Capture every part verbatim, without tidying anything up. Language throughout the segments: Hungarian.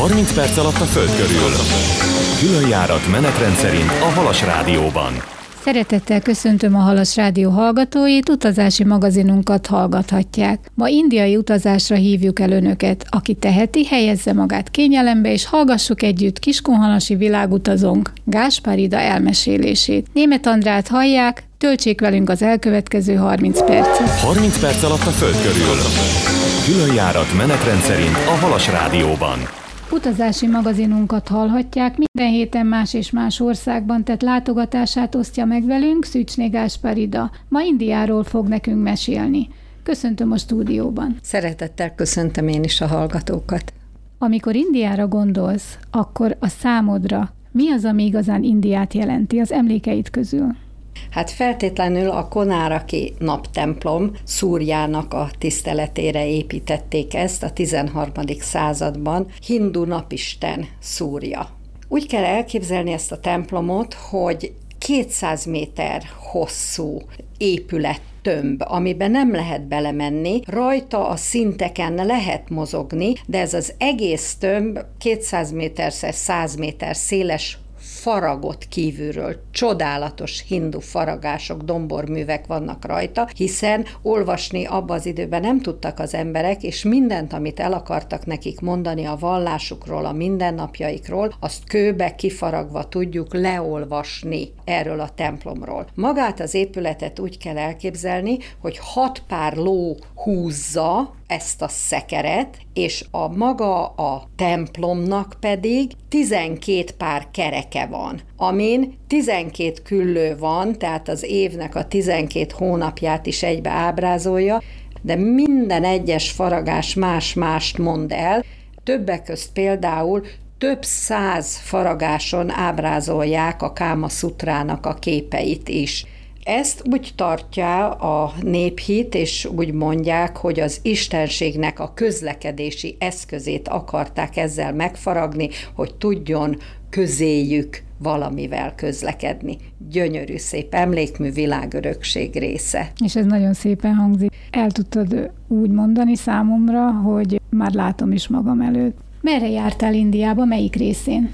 harminc perc alatt a Föld körül. Különjárat menetrend szerint a Halas Rádióban. Szeretettel köszöntöm a Halas Rádió hallgatóit, utazási magazinunkat hallgathatják. Ma indiai utazásra hívjuk el önöket. Aki teheti, helyezze magát kényelembe, és hallgassuk együtt Kiskunhalasi világutazónk Gáspár Ida elmesélését. Németh Andrát hallják, töltsék velünk az elkövetkező harminc percet. harminc perc alatt a Föld körül. Különjárat menetrend szerint a Halas Rádióban. Utazási magazinunkat hallhatják, minden héten más és más országban tett látogatását osztja meg velünk Szűcsné Gáspár Ida. Ma Indiáról fog nekünk mesélni. Köszöntöm a stúdióban. Szeretettel köszöntöm én is a hallgatókat. Amikor Indiára gondolsz, akkor a számodra mi az, ami igazán Indiát jelenti az emlékeid közül? Hát feltétlenül a Konáraki naptemplom Szúrjának a tiszteletére építették ezt a tizenharmadik században, hindu napisten Szúrja. Úgy kell elképzelni ezt a templomot, hogy kétszáz méter hosszú épület tömb, amiben nem lehet belemenni, rajta a szinteken lehet mozogni, de ez az egész tömb kétszáz méterszer száz méter széles faragott kívülről, csodálatos hindu faragások, domborművek vannak rajta, hiszen olvasni abba az időben nem tudtak az emberek, és mindent, amit el akartak nekik mondani a vallásukról, a mindennapjaikról, azt kőbe kifaragva tudjuk leolvasni erről a templomról. Magát az épületet úgy kell elképzelni, hogy hat pár ló húzza ezt a szekeret, és a maga a templomnak pedig tizenkét pár kereke van, amin tizenkét küllő van, tehát az évnek a tizenkét hónapját is egybe ábrázolja, de minden egyes faragás más-mást mond el, többek közt például több száz faragáson ábrázolják a Káma Szutrának a képeit is. Ezt úgy tartja a néphit, és úgy mondják, hogy az istenségnek a közlekedési eszközét akarták ezzel megfaragni, hogy tudjon közéjük valamivel közlekedni. Gyönyörű, szép emlékmű, világörökség része. És ez nagyon szépen hangzik. El tudtad úgy mondani számomra, hogy már látom is magam előtt. Merre jártál Indiába, melyik részén?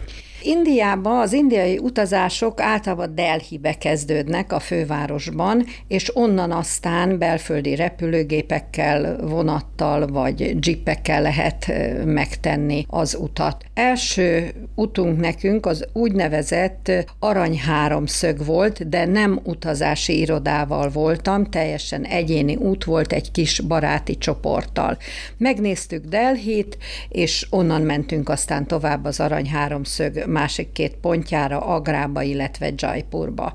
Indiában az indiai utazások általában Delhibe kezdődnek, a fővárosban, és onnan aztán belföldi repülőgépekkel, vonattal vagy jeepekkel lehet megtenni az utat. Első utunk nekünk az úgynevezett aranyháromszög volt, de nem utazási irodával voltam, teljesen egyéni út volt egy kis baráti csoporttal. Megnéztük Delhit, és onnan mentünk aztán tovább az aranyháromszög másik két pontjára, Agrába, illetve Jaipurba.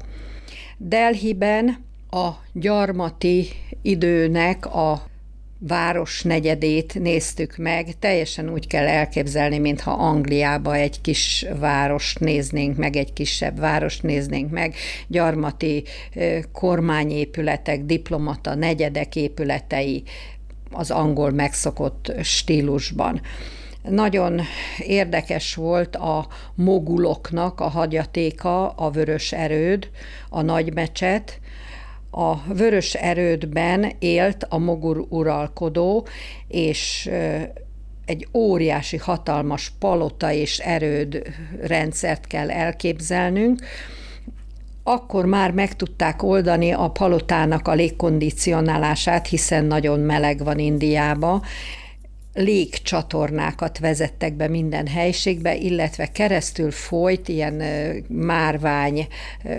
Delhiben a gyarmati időnek a városnegyedét néztük meg, teljesen úgy kell elképzelni, mintha Angliába egy kis várost néznénk meg, egy kisebb várost néznénk meg, gyarmati kormányépületek, diplomata negyedek épületei az angol megszokott stílusban. Nagyon érdekes volt a moguloknak a hagyatéka, a Vörös Erőd, a nagymecset. A Vörös Erődben élt a mogul uralkodó, és egy óriási, hatalmas palota és erőd rendszert kell elképzelnünk. Akkor már meg tudták oldani a palotának a légkondicionálását, hiszen nagyon meleg van Indiában. Légcsatornákat vezettek be minden helységbe, illetve keresztül folyt ilyen márvány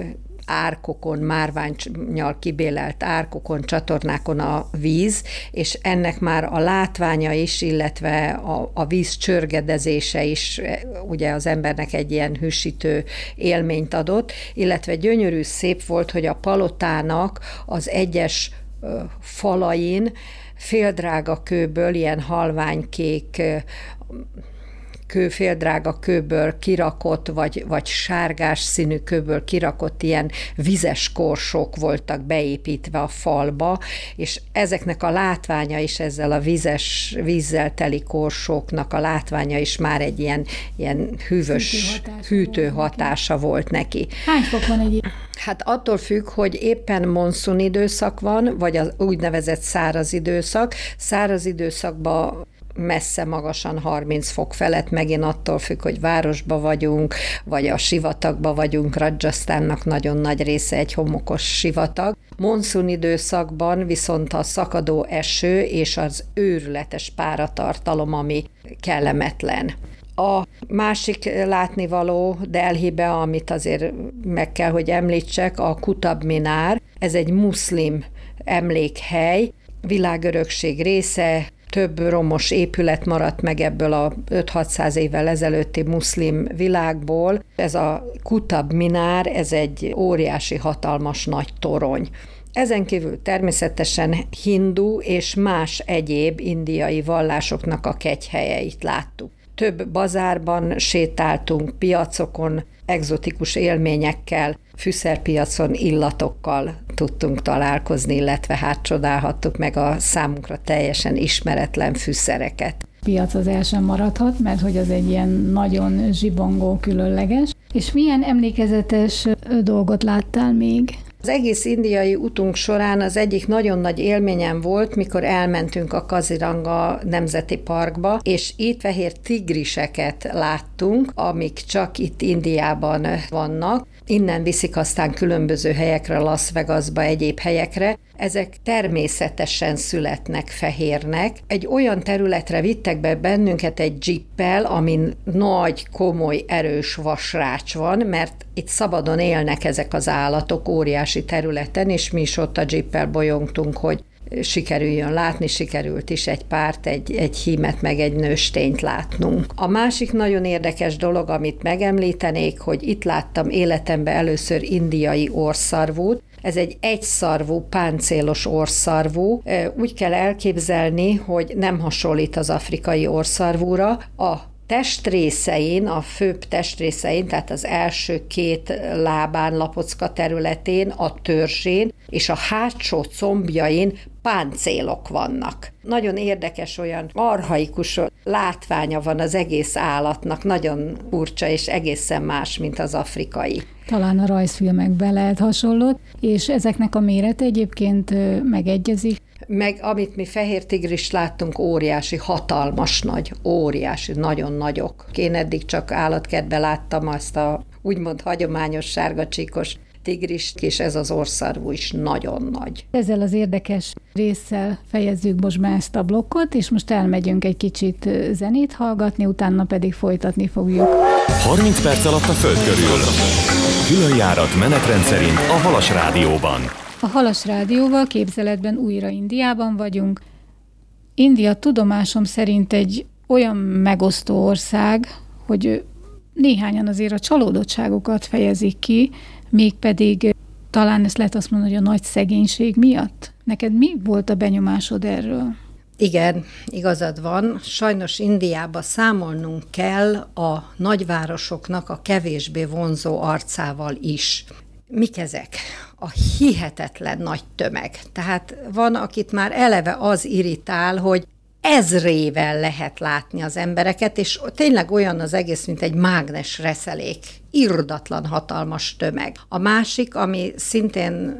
árkokon, márvánnyal kibélelt árkokon, csatornákon a víz, és ennek már a látványa is, illetve a, a víz csörgedezése is ugye az embernek egy ilyen hűsítő élményt adott, illetve gyönyörű szép volt, hogy a palotának az egyes falain féldrága kőből, ilyen halványkék kő, féldrága kőből kirakott, vagy, vagy sárgás színű kőből kirakott ilyen vizes korsók voltak beépítve a falba, és ezeknek a látványa is, ezzel a vizes, vízzel teli korsóknak a látványa is már egy ilyen, ilyen hűvös, hűtő hatása volt neki. Hány fok van egy? Hát attól függ, hogy éppen monszun időszak van, vagy az úgynevezett száraz időszak. Száraz időszakban messze magasan harminc fok felett, megint attól függ, hogy városba vagyunk, vagy a sivatagba vagyunk, Rajasztánnak nagyon nagy része egy homokos sivatag. Monszun időszakban viszont a szakadó eső és az őrületes páratartalom, ami kellemetlen. A másik látnivaló Delhibe, amit azért meg kell, hogy említsek, a Qutb Minár. Ez egy muszlim emlékhely, világörökség része, több romos épület maradt meg ebből a öt-hatszáz évvel ezelőtti muszlim világból. Ez a Qutb Minár, ez egy óriási, hatalmas nagy torony. Ezen kívül természetesen hindu és más egyéb indiai vallásoknak a kegyhelyeit láttuk. Több bazárban sétáltunk, piacokon, egzotikus élményekkel, fűszerpiacon illatokkal tudtunk találkozni, illetve hát csodálhattuk meg a számunkra teljesen ismeretlen fűszereket. Piac az el sem maradhat, mert hogy az egy ilyen nagyon zsibongó, különleges. És milyen emlékezetes dolgot láttál még? Az egész indiai utunk során az egyik nagyon nagy élményem volt, mikor elmentünk a Kaziranga Nemzeti Parkba, és itt fehér tigriseket láttunk, amik csak itt Indiában vannak. Innen viszik aztán különböző helyekre, Las Vegasba, egyéb helyekre. Ezek természetesen születnek fehérnek. Egy olyan területre vittek be bennünket egy jeeppel, amin nagy, komoly, erős vasrács van, mert itt szabadon élnek ezek az állatok óriási területen, és mi is ott a jeeppel bolyongtunk, hogy sikerüljön látni, sikerült is egy párt, egy, egy hímet, meg egy nőstényt látnunk. A másik nagyon érdekes dolog, amit megemlítenék, hogy itt láttam életemben először indiai orrszarvút. Ez egy egyszarvú, páncélos orrszarvú. Úgy kell elképzelni, hogy nem hasonlít az afrikai orrszarvúra. A testrészein, a főbb testrészein, tehát az első két lábán, lapocka területén, a törzsén és a hátsó combjain páncélok vannak. Nagyon érdekes, olyan archaikus látványa van az egész állatnak, nagyon furcsa és egészen más, mint az afrikai. Talán a rajzfilmekben lehet hasonló, és ezeknek a mérete egyébként megegyezik. Meg amit mi fehér tigrist láttunk, óriási, hatalmas nagy, óriási, nagyon nagyok. Én eddig csak állatkertben láttam azt a úgymond hagyományos sárgacsíkos tigrist, és ez az orrszarvú is nagyon nagy. Ezzel az érdekes résszel fejezzük most be ezt a blokkot, és most elmegyünk egy kicsit zenét hallgatni, utána pedig folytatni fogjuk. harminc perc alatt a Föld körül. Különjárat menetrend szerint a Halas Rádióban. A Halas Rádióval képzeletben újra Indiában vagyunk. India tudomásom szerint egy olyan megosztó ország, hogy néhányan azért a csalódottságukat fejezik ki, mégpedig talán ezt lehet azt mondani, hogy a nagy szegénység miatt. Neked mi volt a benyomásod erről? Igen, igazad van. Sajnos Indiába számolnunk kell a nagyvárosoknak a kevésbé vonzó arcával is. Mik ezek? A hihetetlen nagy tömeg. Tehát van, akit már eleve az irritál, hogy ezrével lehet látni az embereket, és tényleg olyan az egész, mint egy mágnes reszelék. Irdatlan hatalmas tömeg. A másik, ami szintén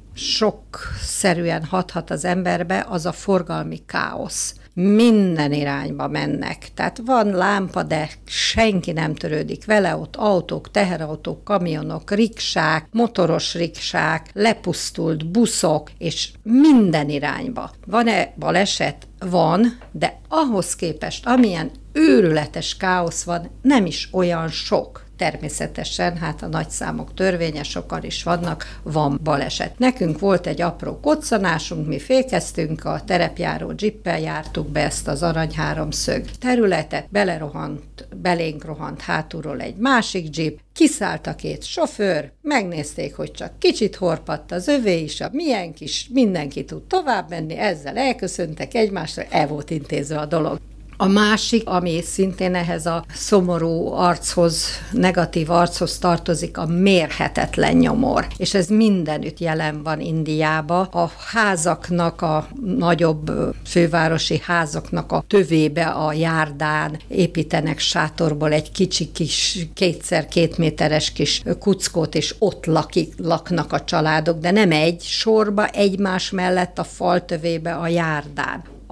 sokszerűen hathat az emberbe, az a forgalmi káosz. Minden irányba mennek. Tehát van lámpa, de senki nem törődik vele, ott autók, teherautók, kamionok, riksák, motoros riksák, lepusztult buszok, és minden irányba. Van-e baleset? Van, de ahhoz képest, amilyen őrületes káosz van, nem is olyan sok. Természetesen, hát a nagyszámok törvénye, sokan is vannak, van baleset. Nekünk volt egy apró koccanásunk, mi fékeztünk, a terepjáró dzsippel jártuk be ezt az aranyháromszög területet, belerohant, belénk rohant hátulról egy másik dzsipp, kiszállt a két sofőr, megnézték, hogy csak kicsit horpadt az övé is, a miénk is, mindenki tud tovább menni, ezzel elköszöntek egymásra, el volt intézve a dolog. A másik, ami szintén ehhez a szomorú archoz, negatív archoz tartozik, a mérhetetlen nyomor. És ez mindenütt jelen van Indiában. A házaknak, a nagyobb fővárosi házaknak a tövébe, a járdán építenek sátorból egy kicsi kis, kétszer két méteres kis kuckót, és ott lakik, laknak a családok, de nem egy sorba, egymás mellett a fal tövébe a járdán.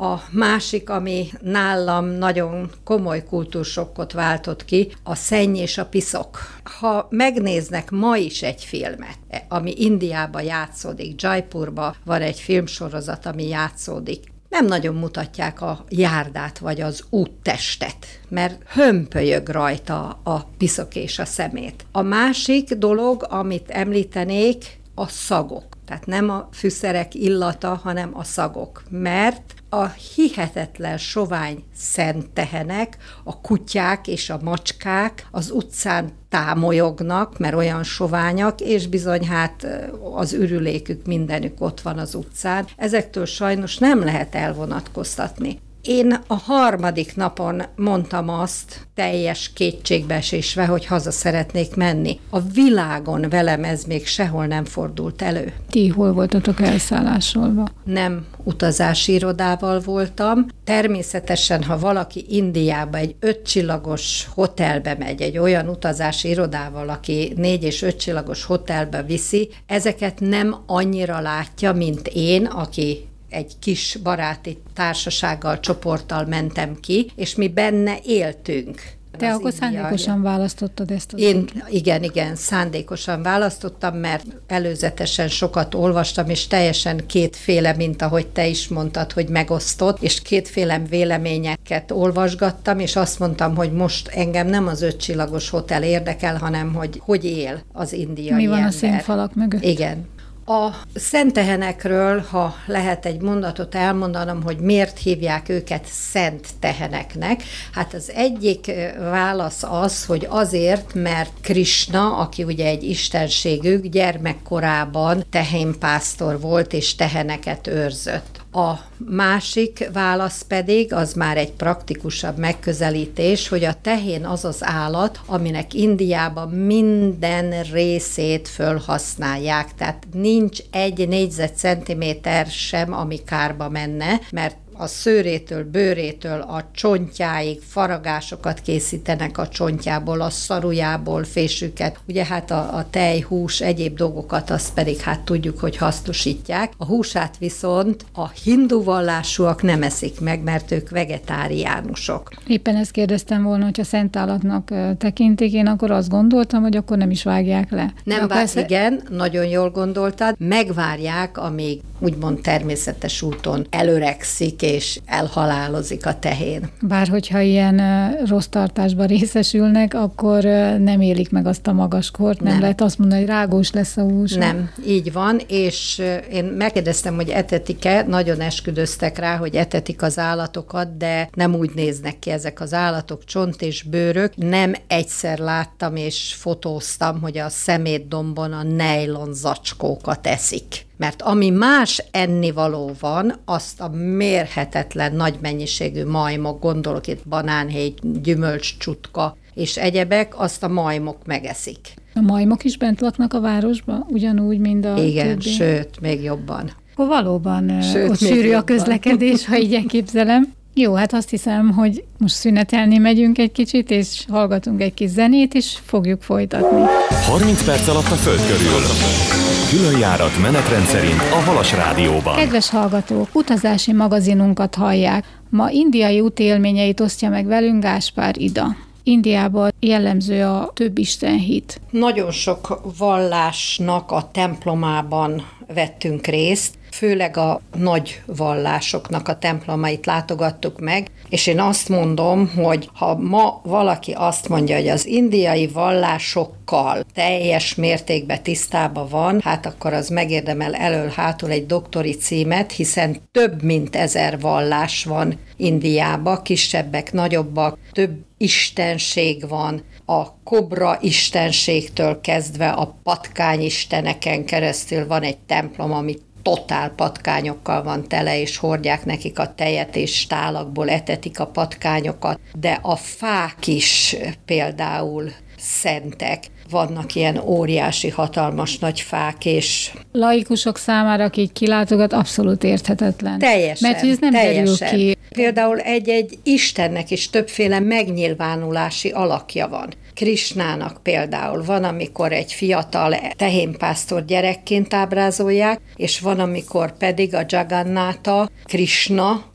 A másik, ami nálam nagyon komoly kultúrsokkot váltott ki, a szenny és a piszok. Ha megnéznek ma is egy filmet, ami Indiában játszódik, Jaipurban van egy filmsorozat, ami játszódik, nem nagyon mutatják a járdát vagy az úttestet, mert hömpölyög rajta a piszok és a szemét. A másik dolog, amit említenék, a szagok. Tehát nem a fűszerek illata, hanem a szagok. Mert a hihetetlen sovány szent tehenek, a kutyák és a macskák az utcán támolyognak, mert olyan soványak, és bizony hát az ürülékük, mindenük ott van az utcán. Ezektől sajnos nem lehet elvonatkoztatni. Én a harmadik napon mondtam azt, teljes kétségbeesésve, hogy haza szeretnék menni. A világon velem ez még sehol nem fordult elő. Ti hol voltatok elszállásolva? Nem utazási irodával voltam. Természetesen, ha valaki Indiába egy ötcsillagos hotelbe megy, egy olyan utazási irodával, aki négy és ötcsillagos hotelbe viszi, ezeket nem annyira látja, mint én, aki egy kis baráti társasággal, csoporttal mentem ki, és mi benne éltünk. Te akkor indiai. Szándékosan választottad ezt az Én útot? igen, igen, szándékosan választottam, mert előzetesen sokat olvastam, és teljesen kétféle, mint ahogy te is mondtad, hogy megosztott, és kétféle véleményeket olvasgattam, és azt mondtam, hogy most engem nem az ötcsillagos hotel érdekel, hanem hogy hogy él az indiai Mi van ember. a színfalak mögött? Igen. A szenttehenekről, ha lehet egy mondatot elmondanom, hogy miért hívják őket szent teheneknek, hát az egyik válasz az, hogy azért, mert Krisna, aki ugye egy istenségük, gyermekkorában tehénpásztor volt és teheneket őrzött. A másik válasz pedig, az már egy praktikusabb megközelítés, hogy a tehén az az állat, aminek Indiában minden részét fölhasználják, tehát nincs egy négyzetcentiméter sem, ami kárba menne, mert a szőrétől, bőrétől, a csontjáig faragásokat készítenek a csontjából, a szarujából, fésüket. Ugye hát a, a tej, hús, egyéb dolgokat, azt pedig hát tudjuk, hogy hasznosítják. A húsát viszont a hindu vallásúak nem eszik meg, mert ők vegetáriánusok. Éppen ezt kérdeztem volna, hogyha szent állatnak tekintik, én akkor azt gondoltam, hogy akkor nem is vágják le. Nem vág, persze... igen, nagyon jól gondoltad, megvárják, amíg úgymond természetes úton előregszik, és elhalálozik a tehén. Bár hogyha ilyen uh, rossz tartásban részesülnek, akkor uh, nem élik meg azt a magaskort, nem, nem lehet azt mondani, hogy rágós lesz a hús. Nem, így van, és uh, én megkérdeztem, hogy etetik-e, nagyon esküdöztek rá, hogy etetik az állatokat, de nem úgy néznek ki ezek az állatok, csont és bőrök. Nem egyszer láttam és fotóztam, hogy a szemétdombon a nejlon zacskókat eszik. Mert ami más ennivaló van, azt a mérhetetlen nagy mennyiségű majmok, gondolok itt banánhéj, gyümölcscsutka és egyebek, azt a majmok megeszik. A majmok is bent laknak a városban, ugyanúgy, mint a Igen, többi? Sőt, még jobban. Akkor valóban Sőt, ott sűrű jobban. a közlekedés, ha így elképzelem. Jó, hát azt hiszem, hogy most szünetelni megyünk egy kicsit, és hallgatunk egy kis zenét, és fogjuk folytatni. harminc perc alatt a Föld körül. Külön járat menetrend szerint a Halas Rádióban. Kedves hallgatók, utazási magazinunkat hallják. Ma indiai útélményeit osztja meg velünk Gáspár Ida. Indiában jellemző a több istenhit. Nagyon sok vallásnak a templomában vettünk részt, főleg a nagy vallásoknak a templomait látogattuk meg, és én azt mondom, hogy ha ma valaki azt mondja, hogy az indiai vallásokkal teljes mértékben tisztában van, hát akkor az megérdemel elől-hátul egy doktori címet, hiszen több mint ezer vallás van Indiában, kisebbek, nagyobbak, több istenség van, a kobra istenségtől kezdve a patkányisteneken keresztül van egy templom, ami totál patkányokkal van tele, és hordják nekik a tejet, és tálakból etetik a patkányokat, de a fák is például szentek. Vannak ilyen óriási, hatalmas nagy fák, és... Laikusok számára, akik kilátogat, abszolút érthetetlen. Teljesen, mert ez nem teljesen. derül ki. Például egy-egy istennek is többféle megnyilvánulási alakja van. Krisnának például van, amikor egy fiatal tehénpásztor gyerekként ábrázolják, és van, amikor pedig a Jagannatha, Krishna,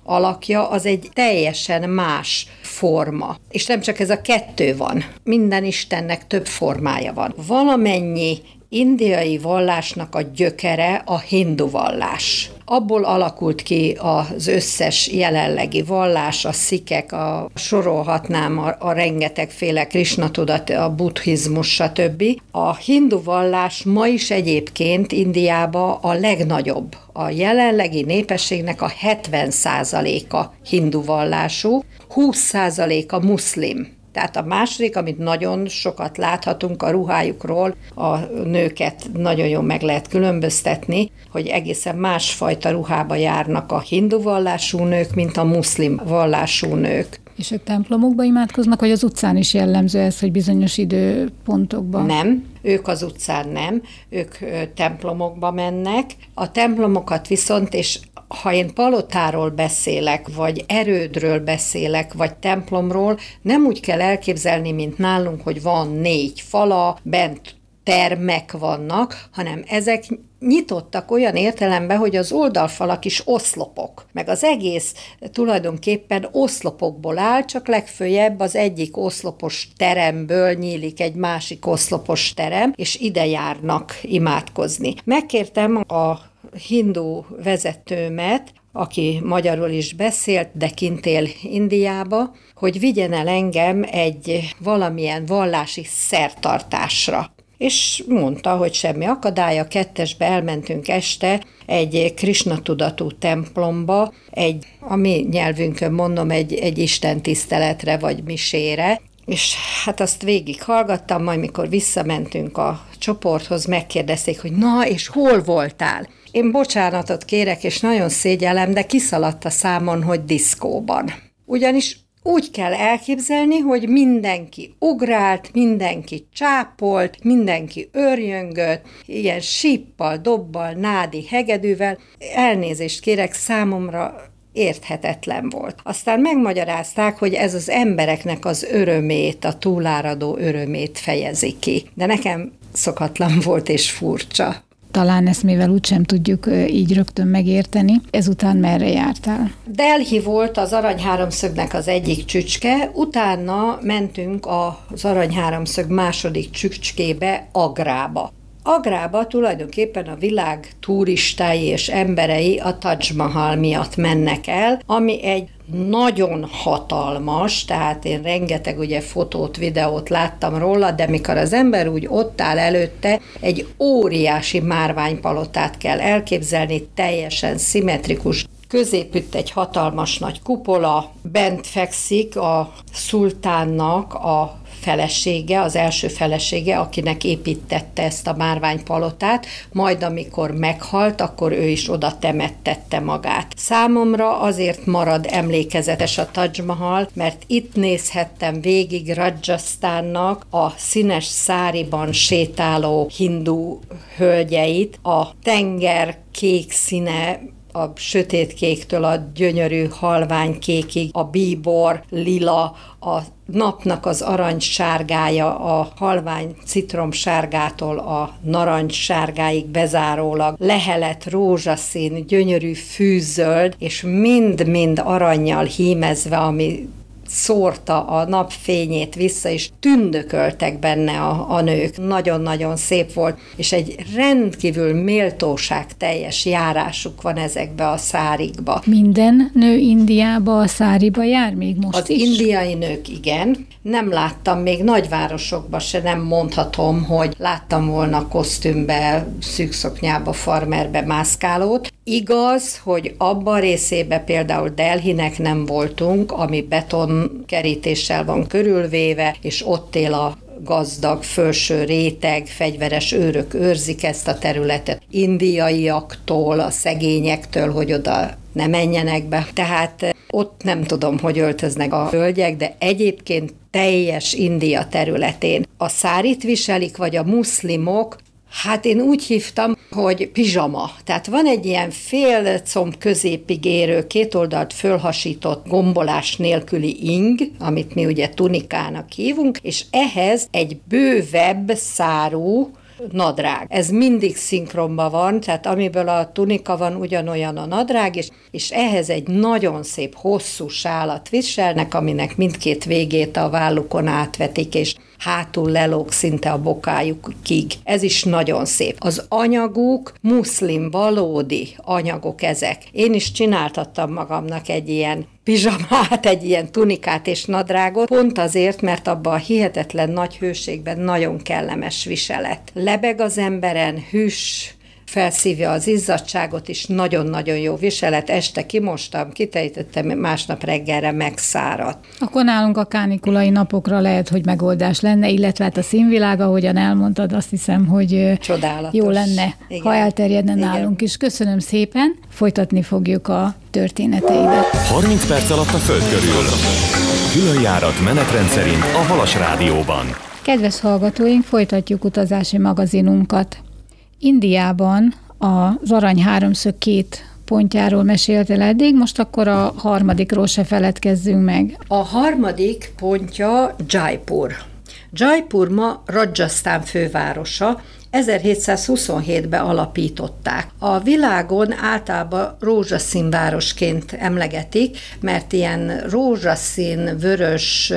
alakja az egy teljesen más forma. És nem csak ez a kettő van, minden istennek több formája van. Valamennyi indiai vallásnak a gyökere a hindu vallás. Abból alakult ki az összes jelenlegi vallás, a szikek, a sorolhatnám a, a rengetegféle Krisna tudat, a buddhizmus, stb. A hindu vallás ma is egyébként Indiában a legnagyobb. A jelenlegi népességnek a hetven százaléka hindu vallású, húsz százaléka muszlim. Tehát a második, amit nagyon sokat láthatunk a ruhájukról, a nőket nagyon jól meg lehet különböztetni, hogy egészen másfajta ruhába járnak a hindu vallású nők, mint a muszlim vallású nők. És ők templomokba imádkoznak, vagy az utcán is jellemző ez, hogy bizonyos időpontokban? Nem, ők az utcán nem, ők templomokba mennek. A templomokat viszont, és ha én palotáról beszélek, vagy erődről beszélek, vagy templomról, nem úgy kell elképzelni, mint nálunk, hogy van négy fala, bent termek vannak, hanem ezek nyitottak olyan értelemben, hogy az oldalfalak is oszlopok, meg az egész tulajdonképpen oszlopokból áll, csak legföljebb az egyik oszlopos teremből nyílik egy másik oszlopos terem, és ide járnak imádkozni. Megkértem a hindu vezetőmet, aki magyarul is beszélt, de kint él Indiába, hogy vigyen el engem egy valamilyen vallási szertartásra. És mondta, hogy semmi akadálya, kettesbe elmentünk este egy Krisna tudatú templomba, egy, a mi nyelvünkön mondom, egy, egy istentiszteletre vagy misére, és hát azt végig hallgattam, majd mikor visszamentünk a csoporthoz, megkérdezték, hogy na, és hol voltál? Én bocsánatot kérek, és nagyon szégyellem, de kiszaladt a számon, hogy diszkóban. Ugyanis úgy kell elképzelni, hogy mindenki ugrált, mindenki csápolt, mindenki őrjöngött, ilyen síppal, dobbal, nádi hegedűvel. Elnézést kérek, számomra érthetetlen volt. Aztán megmagyarázták, hogy ez az embereknek az örömét, a túláradó örömét fejezi ki. De nekem szokatlan volt és furcsa. Talán ezt mivel úgysem tudjuk így rögtön megérteni. Ezután merre jártál? Delhi volt az aranyháromszögnek az egyik csücske, utána mentünk az aranyháromszög második csücskébe, Agrába. Agrába tulajdonképpen a világ turistái és emberei a Taj Mahal miatt mennek el, ami egy nagyon hatalmas, tehát én rengeteg ugye fotót, videót láttam róla, de mikor az ember úgy ott áll előtte, egy óriási márványpalotát kell elképzelni, teljesen szimmetrikus, középütt egy hatalmas nagy kupola, bent fekszik a szultánnak a felesége, az első felesége, akinek építette ezt a márványpalotát, majd amikor meghalt, akkor ő is oda temettette magát. Számomra azért marad emlékezetes a Taj Mahal, mert itt nézhettem végig Rajasztánnak a színes száriban sétáló hindu hölgyeit, a tenger kék színe, a sötétkéktől a gyönyörű halványkékig, a bíbor, lila, a napnak az aranysárgája, a halvány citromsárgától a narancssárgáig bezárólag, lehelet, rózsaszín, gyönyörű fűzöld, és mind-mind arannyal hímezve, ami szórta a napfényét vissza, és tündököltek benne a, a nők. Nagyon-nagyon szép volt, és egy rendkívül méltóság teljes járásuk van ezekbe a szárikba. Minden nő Indiába a száriba jár még most Az is? Az indiai nők igen. Nem láttam még nagyvárosokban se, nem mondhatom, hogy láttam volna kosztümbe, szűkszoknyába, farmerbe mászkálót. Igaz, hogy abban a részében például Delhinek nem voltunk, ami betonkerítéssel van körülvéve, és ott él a gazdag felső réteg, fegyveres őrök őrzik ezt a területet. Indiaiaktól, a szegényektől, hogy oda ne menjenek be. Tehát ott nem tudom, hogy öltöznek a hölgyek, de egyébként teljes India területén a szárit viselik, vagy a muszlimok. Hát én úgy hívtam, hogy pizsama. Tehát van egy ilyen fél comb középig érő, két oldalt fölhasított gombolás nélküli ing, amit mi ugye tunikának hívunk, és ehhez egy bővebb szárú, nadrág. Ez mindig szinkronban van, tehát amiből a tunika van, ugyanolyan a nadrág, és, és ehhez egy nagyon szép, hosszú sálat viselnek, aminek mindkét végét a vállukon átvetik, és hátul lelóg szinte a bokájukig. Ez is nagyon szép. Az anyaguk muszlim, valódi anyagok ezek. Én is csináltattam magamnak egy ilyen pizsamát, egy ilyen tunikát és nadrágot, pont azért, mert abban a hihetetlen nagy hőségben nagyon kellemes viselet. Lebeg az emberen, hűs, felszívja az izzadságot is, nagyon-nagyon jó viselet. Este kimostam, kiterítettem, másnap reggelre megszáradt. Akkor nálunk a kánikulai napokra lehet, hogy megoldás lenne, illetve hát a színvilág, ahogyan elmondtad, azt hiszem, hogy csodálatos. Jó lenne, igen, ha elterjedne igen. nálunk is. Köszönöm szépen, folytatni fogjuk a történeteidet. harminc perc alatt a Föld körül. Különjárat menetrend szerint a Halas Rádióban. Kedves hallgatóink, folytatjuk utazási magazinunkat. Indiában az arany háromszög két pontjáról meséltél eddig, most akkor a harmadikról se feledkezzünk meg. A harmadik pontja Jaipur. Jaipur ma Rajasztán fővárosa, ezerhétszázhuszonhétben alapították. A világon általában rózsaszín városként emlegetik, mert ilyen rózsaszín, vörös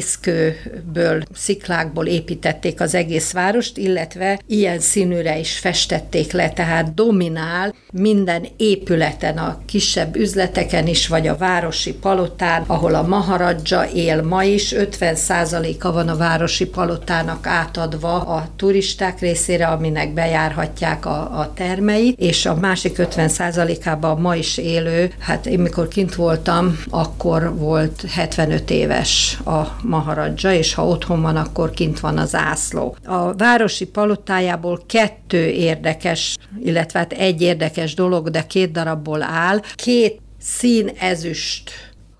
mészkőből, sziklákból építették az egész várost, illetve ilyen színűre is festették le, tehát dominál minden épületen, a kisebb üzleteken is, vagy a városi palotán, ahol a Maharaja él ma is, ötven százaléka van a városi palotának átadva a turisták részére, aminek bejárhatják a, a termeit, és a másik ötven százalékában ma is élő, hát én mikor kint voltam, akkor volt hetvenöt éves a Maharaja, és ha otthon van, akkor kint van az zászló. A városi palotájából kettő érdekes, illetve hát egy érdekes dolog, de két darabból áll. Két színezüst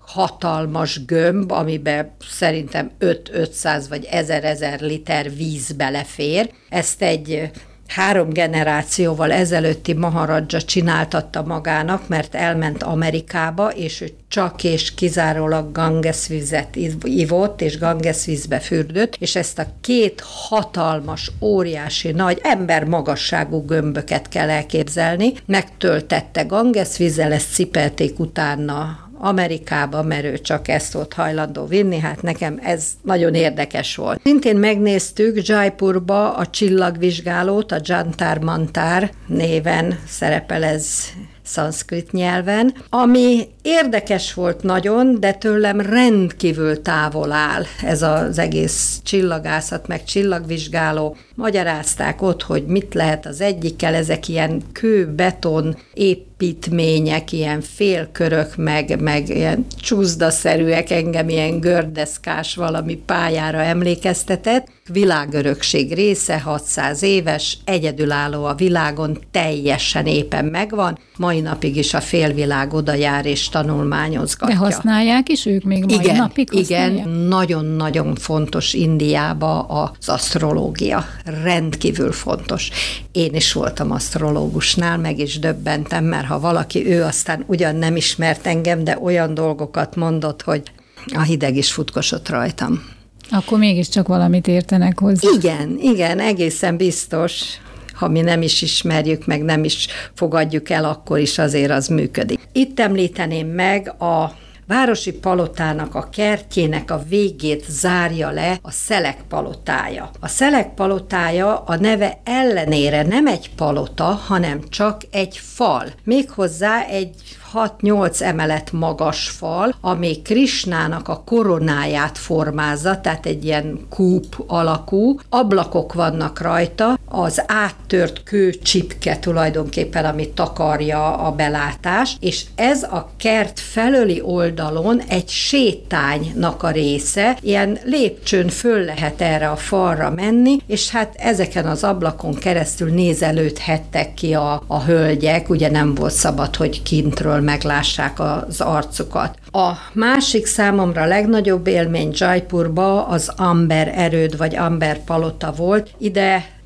hatalmas gömb, amiben szerintem öt-ötszáz vagy ezer-ezer liter víz belefér. Ezt egy három generációval ezelőtti Maharaja csináltatta magának, mert elment Amerikába, és ő csak és kizárólag Ganges-vizet ivott, és Ganges-vízbe fürdött, és ezt a két hatalmas, óriási, nagy embermagasságú gömböket kell elképzelni. Megtöltette Ganges-vízzel, ezt cipelték utána Amerikába, mert ő csak ezt volt hajlandó vinni, hát nekem ez nagyon érdekes volt. Szintén megnéztük Jaipurba a csillagvizsgálót, a Jantar Mantar néven szerepel ez szanszkrit nyelven, ami érdekes volt nagyon, de tőlem rendkívül távol áll ez az egész csillagászat, meg csillagvizsgáló. Magyarázták ott, hogy mit lehet az egyikkel, ezek ilyen kő-beton építmények, ilyen félkörök, meg, meg ilyen csúszdaszerűek, engem ilyen gördeszkás valami pályára emlékeztetett. Világörökség része, hatszáz éves, egyedülálló a világon, teljesen éppen megvan. Mai napig is a félvilág oda jár és tanulmányozgatja. De használják is ők még mai igen, napig használják? Igen, nagyon-nagyon fontos Indiába az asztrológia. Rendkívül fontos. Én is voltam asztrológusnál, meg is döbbentem, mert ha valaki, ő aztán ugyan nem ismert engem, de olyan dolgokat mondott, hogy a hideg is futkosott rajtam. Akkor mégiscsak valamit értenek hozzá. Igen, igen, egészen biztos. Ha mi nem is ismerjük, meg nem is fogadjuk el, akkor is azért az működik. Itt említeném meg a városi palotának a kertjének a végét zárja le a Szelek palotája. A Szelek palotája a neve ellenére nem egy palota, hanem csak egy fal. Méghozzá egy hat-nyolc emelet magas fal, ami Krisnának a koronáját formázza, tehát egy ilyen kúp alakú. Ablakok vannak rajta, az áttört kőcsipke tulajdonképpen, ami takarja a belátást, és ez a kert felőli oldalon egy sétánynak a része, ilyen lépcsőn föl lehet erre a falra menni, és hát ezeken az ablakon keresztül nézelődhettek ki a, a hölgyek, ugye nem volt szabad, hogy kintről meglássák az arcukat. A másik számomra legnagyobb élmény Jaipurba az Amber erőd, vagy Amber palota volt. Ide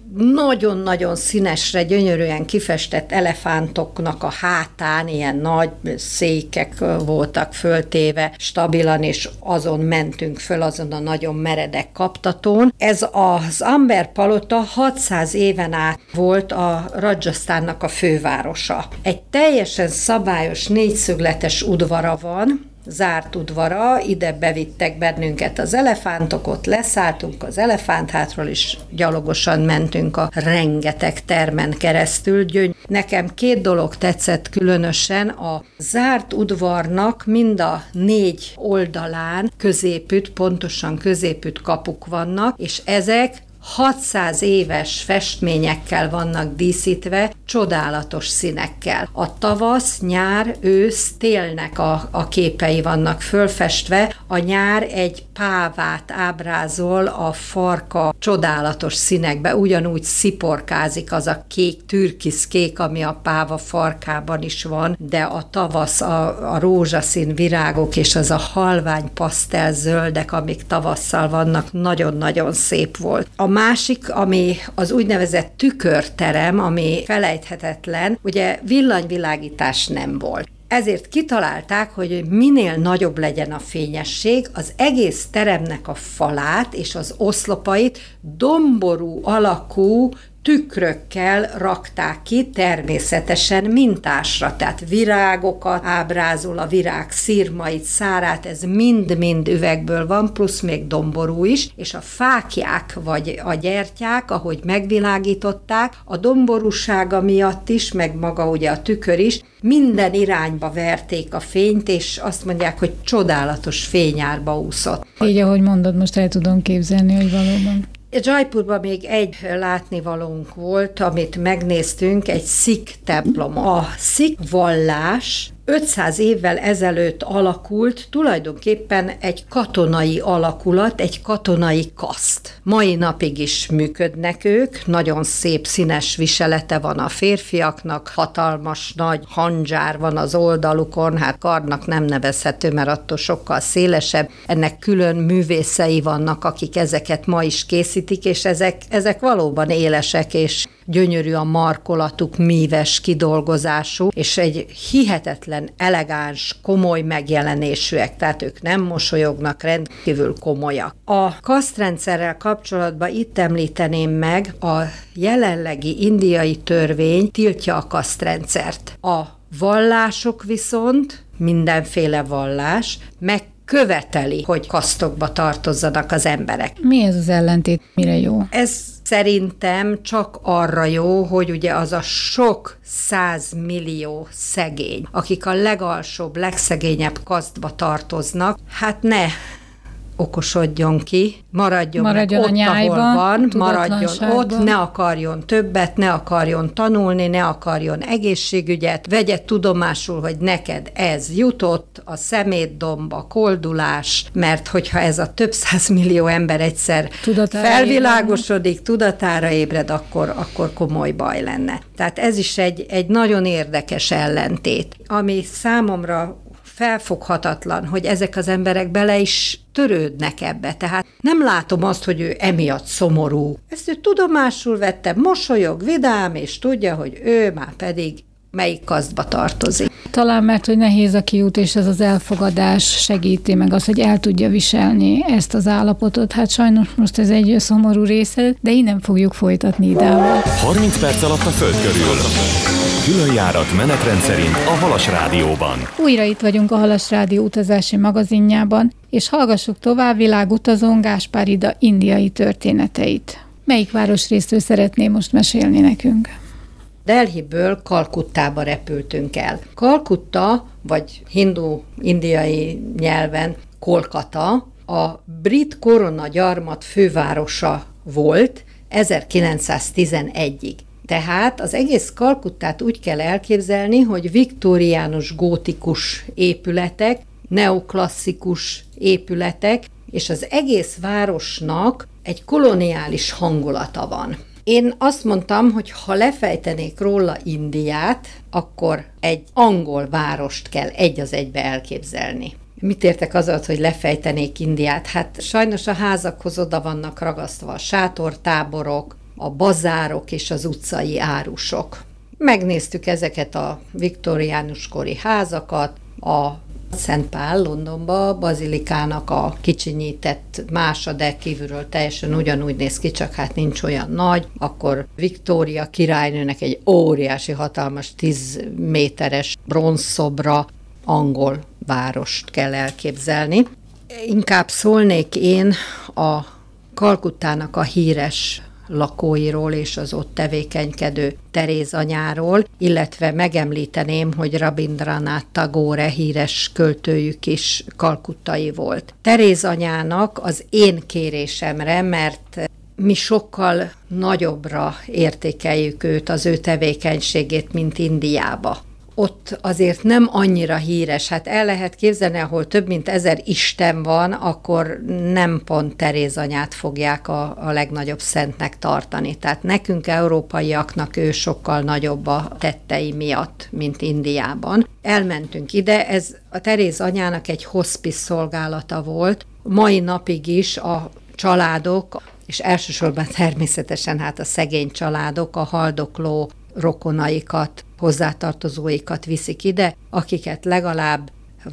nagyon-nagyon színesre, gyönyörűen kifestett elefántoknak a hátán ilyen nagy székek voltak föltéve stabilan, és azon mentünk föl, azon a nagyon meredek kaptatón. Ez az Amber Palota hatszáz éven át volt a Rajasztánnak a fővárosa. Egy teljesen szabályos négyszögletes udvara van, zárt udvara, ide bevittek bennünket az elefántok, ott leszálltunk az elefánthátról, és gyalogosan mentünk a rengeteg termen keresztül. Gyöny- Nekem két dolog tetszett különösen, a zárt udvarnak mind a négy oldalán középütt, pontosan középütt kapuk vannak, és ezek hatszáz éves festményekkel vannak díszítve, csodálatos színekkel. A tavasz, nyár, ősz, télnek a, a képei vannak fölfestve, a nyár egy pávát ábrázol a farka csodálatos színekbe, ugyanúgy sziporkázik az a kék, türkiszkék, ami a páva farkában is van, de a tavasz, a, a rózsaszín virágok és az a halvány pasztelzöldek, amik tavasszal vannak, nagyon-nagyon szép volt. A másik, ami az úgynevezett tükörterem, ami felejthetetlen, ugye villanyvilágítás nem volt. Ezért kitalálták, hogy minél nagyobb legyen a fényesség, az egész teremnek a falát és az oszlopait domború alakú tükrökkel rakták ki, természetesen mintásra, tehát virágokat ábrázol, a virág szirmait, szárát, ez mind-mind üvegből van, plusz még domború is, és a fáklyák vagy a gyertyák, ahogy megvilágították, a domborúsága miatt is, meg maga ugye a tükör is, minden irányba verték a fényt, és azt mondják, hogy csodálatos fényárba úszott. Így, ahogy mondod, most el tudom képzelni, hogy valóban. Jaipurban még egy látnivalónk volt, amit megnéztünk, egy szik templom. A szik vallás ötszáz évvel ezelőtt alakult, tulajdonképpen egy katonai alakulat, egy katonai kaszt. Mai napig is működnek ők, nagyon szép színes viselete van a férfiaknak, hatalmas nagy handzsár van az oldalukon, hát karnak nem nevezhető, mert attól sokkal szélesebb. Ennek külön művészei vannak, akik ezeket ma is készítik, és ezek, ezek valóban élesek, és gyönyörű a markolatuk, míves kidolgozású, és egy hihetetlen, elegáns, komoly megjelenésűek, tehát ők nem mosolyognak, rendkívül komolyak. A kasztrendszerrel kapcsolatban itt említeném meg, a jelenlegi indiai törvény tiltja a kasztrendszert. A vallások viszont, mindenféle vallás, meg követeli, hogy kasztokba tartozzanak az emberek. Mi ez az ellentét? Mire jó? Ez szerintem csak arra jó, hogy ugye az a sok százmillió szegény, akik a legalsóbb, legszegényebb kasztba tartoznak, hát ne okosodjon ki, maradjon, maradjon meg ott, nyájba, ahol van, maradjon ott, ne akarjon többet, ne akarjon tanulni, ne akarjon egészségügyet, vegye tudomásul, hogy neked ez jutott, a szemétdomb, a koldulás, mert hogyha ez a több százmillió ember egyszer tudatára felvilágosodik, ébred. tudatára ébred, akkor, akkor komoly baj lenne. Tehát ez is egy, egy nagyon érdekes ellentét, ami számomra felfoghatatlan, hogy ezek az emberek bele is törődnek ebbe. Tehát nem látom azt, hogy ő emiatt szomorú. Ezt ő tudomásul vette, mosolyog, vidám, és tudja, hogy ő már pedig melyik kasztba tartozik. Talán mert, hogy nehéz a kiút, és ez az elfogadás segíti meg az, hogy el tudja viselni ezt az állapotot. Hát sajnos most ez egy szomorú része, de innen fogjuk folytatni idával. harminc perc alatt a Föld körül. Külön járat menetrend szerint a Halas Rádióban. Újra itt vagyunk a Halas Rádió utazási magazinjában, és hallgassuk tovább világutazón Gáspár Ida indiai történeteit. Melyik városrészről szeretné most mesélni nekünk? Delhiből Kalkuttába repültünk el. Kalkutta, vagy hindu-indiai nyelven Kolkata, a brit korona gyarmat fővárosa volt ezerkilencszáztizenegyig. Tehát az egész Kalkuttát úgy kell elképzelni, hogy viktóriánus gótikus épületek, neoklasszikus épületek, és az egész városnak egy koloniális hangulata van. Én azt mondtam, hogy ha lefejtenék róla Indiát, akkor egy angol várost kell egy az egybe elképzelni. Mit értek az alatt, hogy lefejtenék Indiát? Hát sajnos a házakhoz oda vannak ragasztva a sátortáborok, a bazárok és az utcai árusok. Megnéztük ezeket a viktoriánus kori házakat, a Szent Pál Londonba, bazilikának a kicsinyített mása, de kívülről teljesen ugyanúgy néz ki, csak hát nincs olyan nagy. Akkor Viktória királynőnek egy óriási, hatalmas, tíz méteres bronzszobra, angol várost kell elképzelni. Inkább szólnék én a Kalkuttának a híres lakóiról és az ott tevékenykedő Teréz anyáról, illetve megemlíteném, hogy Rabindranath Tagore híres költőjük is kalkuttai volt. Teréz anyának az én kérésemre, mert mi sokkal nagyobbra értékeljük őt, az ő tevékenységét, mint Indiába. Ott azért nem annyira híres, hát el lehet képzelni, ahol több mint ezer isten van, akkor nem pont Teréz anyát fogják a, a legnagyobb szentnek tartani. Tehát nekünk, európaiaknak ő sokkal nagyobb a tettei miatt, mint Indiában. Elmentünk ide, ez a Teréz anyának egy hospice szolgálata volt, mai napig is a családok, és elsősorban természetesen hát a szegény családok, a haldokló rokonaikat, hozzátartozóikat viszik ide, akiket legalább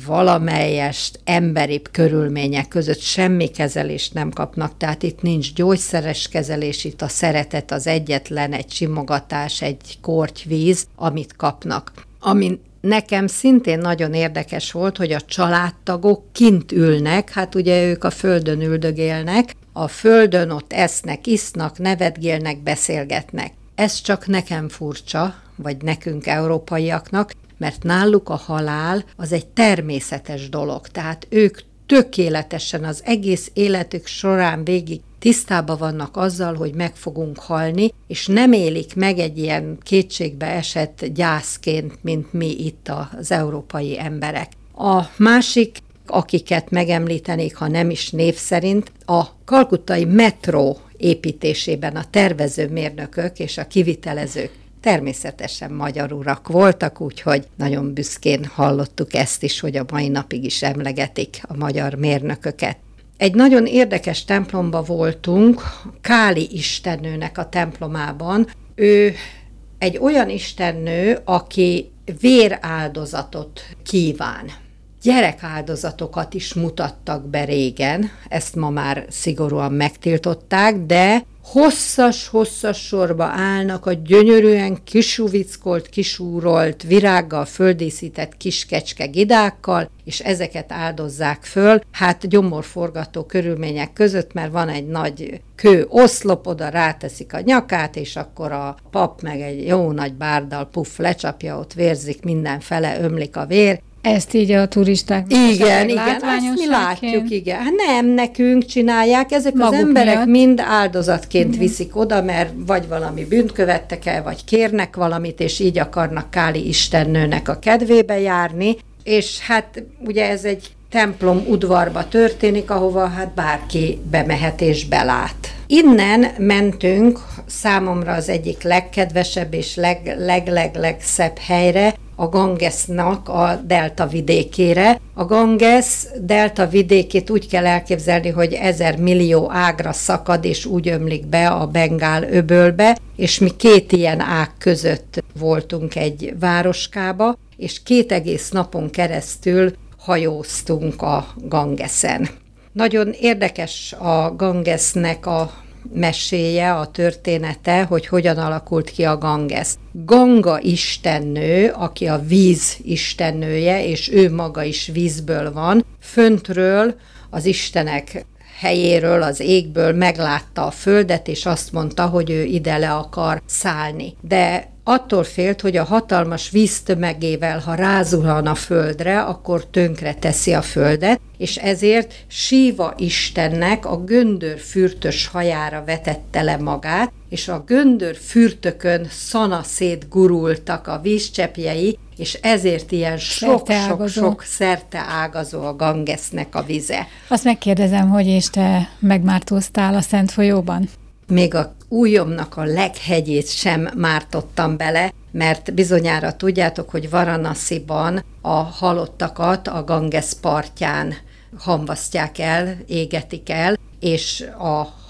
valamelyest emberibb körülmények között semmi kezelést nem kapnak, tehát itt nincs gyógyszeres kezelés, itt a szeretet az egyetlen, egy simogatás, egy kortyvíz, amit kapnak. Ami nekem szintén nagyon érdekes volt, hogy a családtagok kint ülnek, hát ugye ők a földön üldögélnek, a földön ott esznek, isznak, nevetgélnek, beszélgetnek. Ez csak nekem furcsa, vagy nekünk európaiaknak, mert náluk a halál az egy természetes dolog. Tehát ők tökéletesen az egész életük során végig tisztában vannak azzal, hogy meg fogunk halni, és nem élik meg egy ilyen kétségbe esett gyászként, mint mi itt az európai emberek. A másik, akiket megemlítenék, ha nem is név szerint, a kalkuttai metró építésében a tervezőmérnökök és a kivitelezők természetesen magyar urak voltak, úgyhogy nagyon büszkén hallottuk ezt is, hogy a mai napig is emlegetik a magyar mérnököket. Egy nagyon érdekes templomba voltunk, Káli istennőnek a templomában. Ő egy olyan istennő, aki véráldozatot kíván. Gyerekáldozatokat is mutattak be régen, ezt ma már szigorúan megtiltották, de hosszas-hosszas sorba állnak a gyönyörűen kisuvickolt, kisúrolt, virággal földíszített kis kecske gidákkal, és ezeket áldozzák föl, hát gyomorforgató körülmények között, mert van egy nagy kő oszlop, oda ráteszik a nyakát, és akkor a pap meg egy jó nagy bárdal puff lecsapja, ott vérzik mindenfele, ömlik a vér. Ezt így a turisták igen, igen, ezt mi látjuk, igen. Hát nem nekünk csinálják, ezek Maguk az emberek miatt. Mind áldozatként igen. viszik oda, mert vagy valami bűnt követtek el, vagy kérnek valamit, és így akarnak Káli istennőnek a kedvébe járni, és hát ugye ez egy templom udvarba történik, ahova hát bárki bemehet és belát. Innen mentünk számomra az egyik legkedvesebb és leg, leg, leg, legszebb helyre, a Gangesnak a delta vidékére. A Ganges delta vidékét úgy kell elképzelni, hogy ezer millió ágra szakad, és úgy ömlik be a Bengál öbölbe, és mi két ilyen ág között voltunk egy városkába, és két egész napon keresztül hajóztunk a Gangesen. Nagyon érdekes a Gangesnek a meséje, a története, hogy hogyan alakult ki a Ganges. Ganga istennő, aki a víz istennője, és ő maga is vízből van, föntről az istenek helyéről, az égből meglátta a földet, és azt mondta, hogy ő ide le akar szállni. De attól félt, hogy a hatalmas víztömegével, ha rázuhan a földre, akkor tönkre teszi a földet, és ezért Síva istennek a göndörfürtös hajára vetette le magát, és a göndörfürtökön szanaszét gurultak a vízcseppjei, és ezért ilyen sok-sok-sok szerte ágazó a Gangesnek a vize. Azt megkérdezem, hogy és te megmártóztál a Szent folyóban? Még a ujjomnak a leghegyét sem mártottam bele, mert bizonyára tudjátok, hogy Varanasiban a halottakat a Ganges partján hamvasztják el, égetik el, és a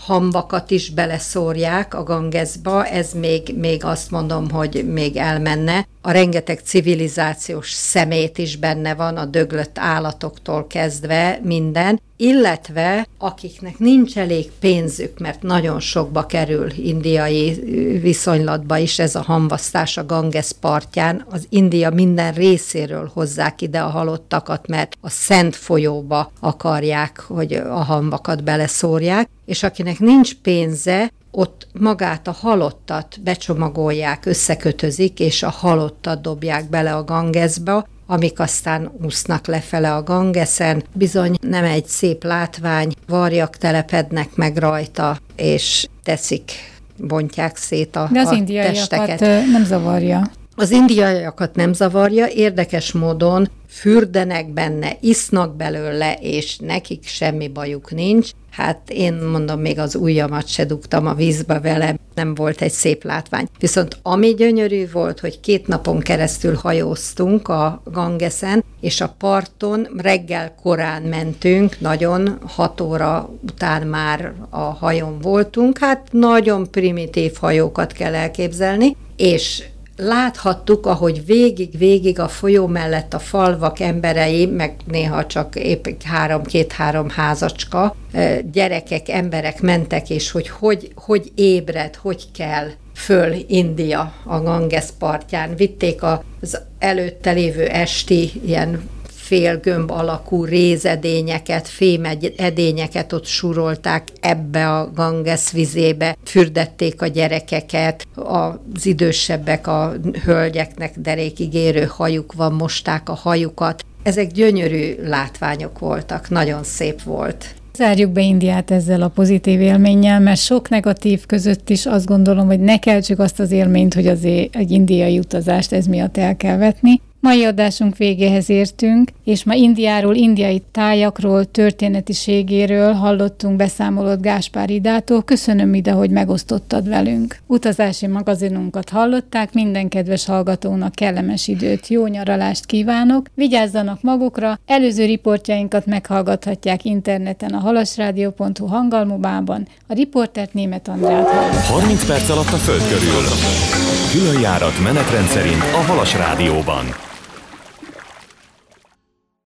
hamvakat is beleszórják a Gangesba, ez még, még azt mondom, hogy még elmenne. A rengeteg civilizációs szemét is benne van, a döglött állatoktól kezdve minden, illetve akiknek nincs elég pénzük, mert nagyon sokba kerül indiai viszonylatba is ez a hamvasztás a Ganges partján, az India minden részéről hozzák ide a halottakat, mert a szent folyóba akarják, hogy a hamvakat beleszórják, és akinek nincs pénze, ott magát a halottat becsomagolják, összekötözik, és a halottat dobják bele a Gangesba, amik aztán úsznak lefele a Gangesen. Bizony nem egy szép látvány, varjak telepednek meg rajta, és teszik, bontják szét a, De az a indiaiakat testeket. nem zavarja. Az indiaiakat nem zavarja, érdekes módon fürdenek benne, isznak belőle, és nekik semmi bajuk nincs. Hát én mondom, még az ujjamat se dugtam a vízbe vele, nem volt egy szép látvány. Viszont ami gyönyörű volt, hogy két napon keresztül hajóztunk a Gangesen, és a parton reggel korán mentünk, nagyon hat óra után már a hajón voltunk, hát nagyon primitív hajókat kell elképzelni, és láthattuk, ahogy végig-végig a folyó mellett a falvak emberei, meg néha csak épp három, két-három házacska, gyerekek, emberek mentek, és hogy hogy, hogy ébred, hogy kell föl India a Ganges partján. Vitték az előtte lévő esti ilyen félgömb alakú rézedényeket, fémedényeket ott súrolták ebbe a Ganges vizébe, fürdették a gyerekeket, az idősebbek, a hölgyeknek derékig érő hajuk van, mosták a hajukat. Ezek gyönyörű látványok voltak, nagyon szép volt. Zárjuk be Indiát ezzel a pozitív élménnyel, mert sok negatív között is azt gondolom, hogy ne keltsük azt az élményt, hogy azért egy indiai utazást ez miatt el kell vetni. Mai adásunk végéhez értünk, és ma Indiáról, indiai tájakról, történetiségéről hallottunk beszámolót Gáspár Idától. Köszönöm, Ida, hogy megosztottad velünk. Utazási magazinunkat hallották, minden kedves hallgatónak kellemes időt, jó nyaralást kívánok, vigyázzanak magukra, előző riportjainkat meghallgathatják interneten a halasrádió pont hu hangalmubában, a riportert Németh Andrát hallották. harminc perc alatt a Föld körül. Különjárat menetrend szerint a Halas Rádióban.